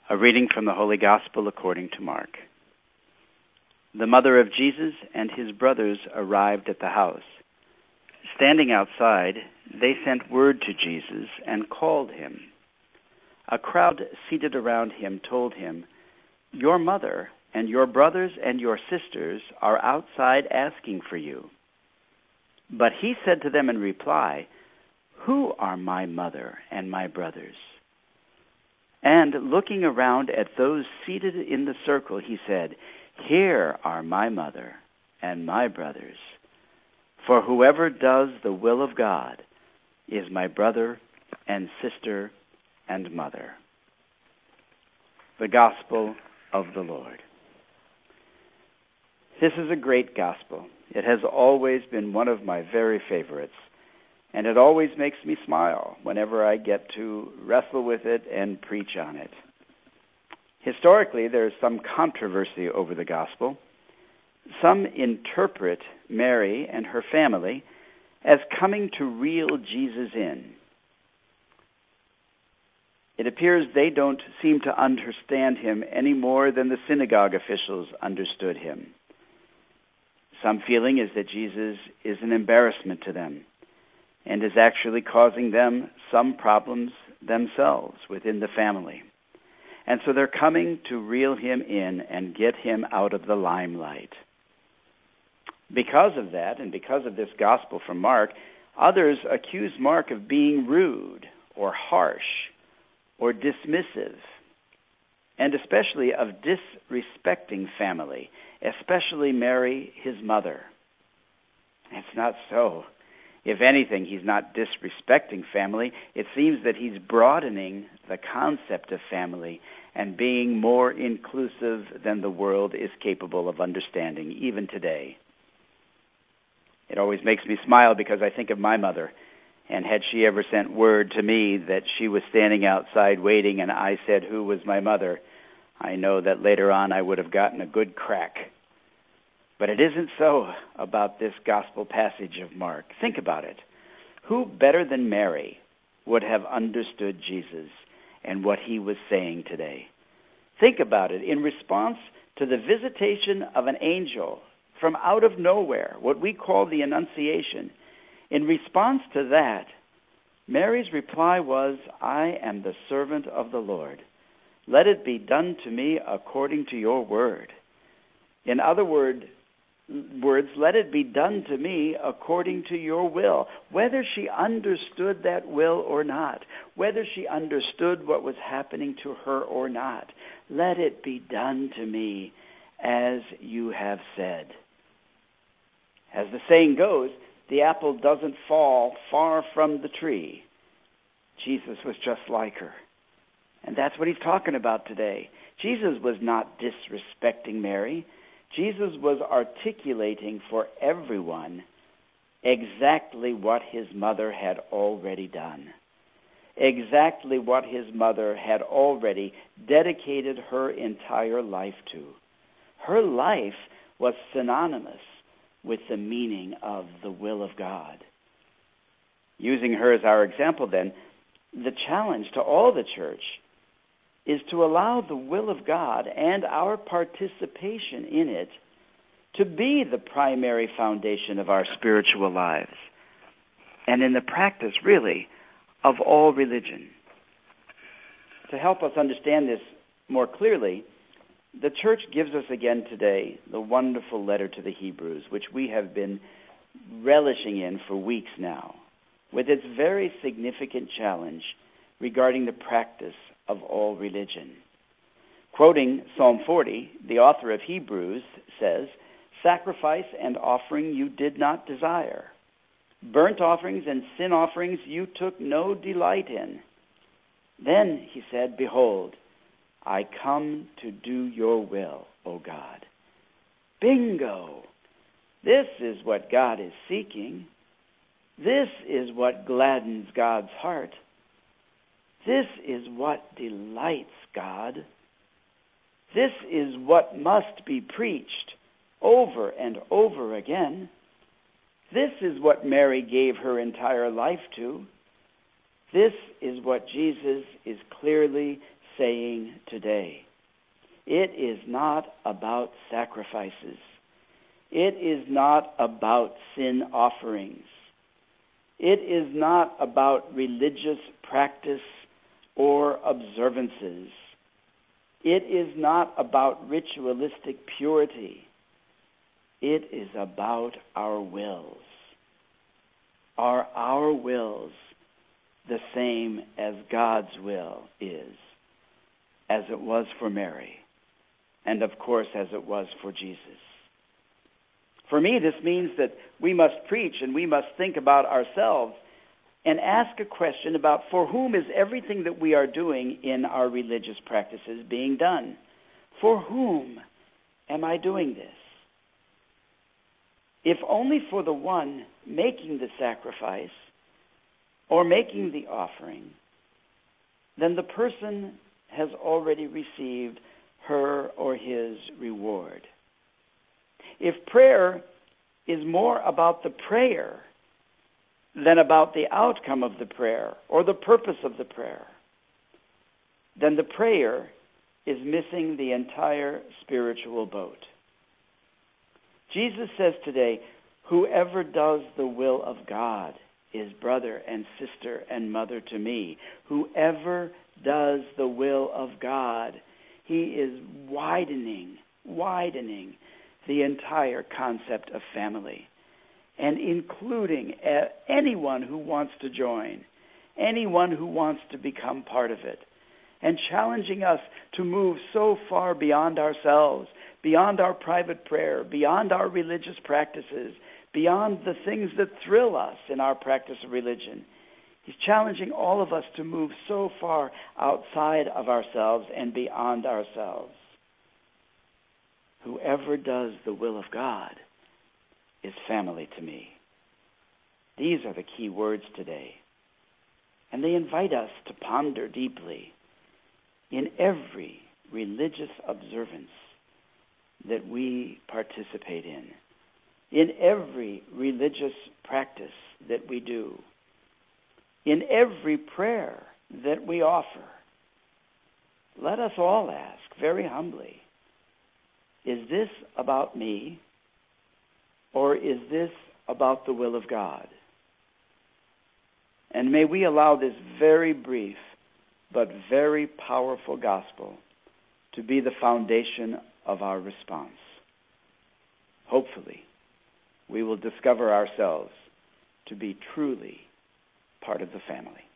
A reading from the Holy Gospel according to Mark. The mother of Jesus and his brothers arrived at the house. Standing outside, they sent word to Jesus and called him. A crowd seated around him told him, "Your mother and your brothers and your sisters are outside asking for you." But he said to them in reply, "Who are my mother and my brothers?" And looking around at those seated in the circle, he said, "Here are my mother and my brothers. For whoever does the will of God is my brother and sister and mother." The Gospel of the Lord. This is a great gospel. It has always been one of my very favorites. And it always makes me smile whenever I get to wrestle with it and preach on it. Historically, there is some controversy over the gospel. Some interpret Mary and her family as coming to reel Jesus in. It appears they don't seem to understand him any more than the synagogue officials understood him. Some feeling is that Jesus is an embarrassment to them, and is actually causing them some problems themselves within the family. And so they're coming to reel him in and get him out of the limelight. Because of that, and because of this gospel from Mark, others accuse Mark of being rude or harsh or dismissive, and especially of disrespecting family, especially Mary, his mother. It's not so. If anything, he's not disrespecting family. It seems that he's broadening the concept of family and being more inclusive than the world is capable of understanding, even today. It always makes me smile because I think of my mother, and had she ever sent word to me that she was standing outside waiting and I said who was my mother, I know that later on I would have gotten a good crack. But it isn't so about this gospel passage of Mark. Think about it. Who better than Mary would have understood Jesus and what he was saying today? Think about it. In response to the visitation of an angel from out of nowhere, what we call the Annunciation, in response to that, Mary's reply was, "I am the servant of the Lord. Let it be done to me according to your word." In other words, let it be done to me according to your will. Whether she understood that will or not, whether she understood what was happening to her or not, let it be done to me as you have said. As the saying goes, the apple doesn't fall far from the tree. Jesus was just like her. And that's what he's talking about today. Jesus was not disrespecting Mary. Jesus was articulating for everyone exactly what his mother had already done, exactly what his mother had already dedicated her entire life to. Her life was synonymous with the meaning of the will of God. Using her as our example, then, the challenge to all the church is to allow the will of God and our participation in it to be the primary foundation of our spiritual lives, and in the practice, really, of all religion. To help us understand this more clearly, the church gives us again today the wonderful letter to the Hebrews, which we have been relishing in for weeks now, with its very significant challenge regarding the practice of all religion. Quoting Psalm 40, the author of Hebrews says, "Sacrifice and offering you did not desire. Burnt offerings and sin offerings you took no delight in. Then," he said, "behold, I come to do your will, O God." Bingo! This is what God is seeking. This is what gladdens God's heart. This is what delights God. This is what must be preached over and over again. This is what Mary gave her entire life to. This is what Jesus is clearly saying today. It is not about sacrifices. It is not about sin offerings. It is not about religious practice or observances. It is not about ritualistic purity. It is about our wills. Are our wills the same as God's will is, as it was for Mary, and of course as it was for Jesus? For me, this means that we must preach and we must think about ourselves and ask a question about for whom is everything that we are doing in our religious practices being done? For whom am I doing this? If only for the one making the sacrifice or making the offering, then the person has already received her or his reward. If prayer is more about the prayer than about the outcome of the prayer or the purpose of the prayer, then the prayer is missing the entire spiritual boat. Jesus says today, whoever does the will of God is brother and sister and mother to me. Whoever does the will of God, he is widening the entire concept of family and including anyone who wants to join, anyone who wants to become part of it, and challenging us to move so far beyond ourselves, beyond our private prayer, beyond our religious practices, beyond the things that thrill us in our practice of religion. He's challenging all of us to move so far outside of ourselves and beyond ourselves. Whoever does the will of God is family to me. These are the key words today. And they invite us to ponder deeply in every religious observance that we participate in every religious practice that we do, in every prayer that we offer. Let us all ask very humbly, is this about me, or is this about the will of God? And may we allow this very brief but very powerful gospel to be the foundation of our response. Hopefully, we will discover ourselves to be truly part of the family.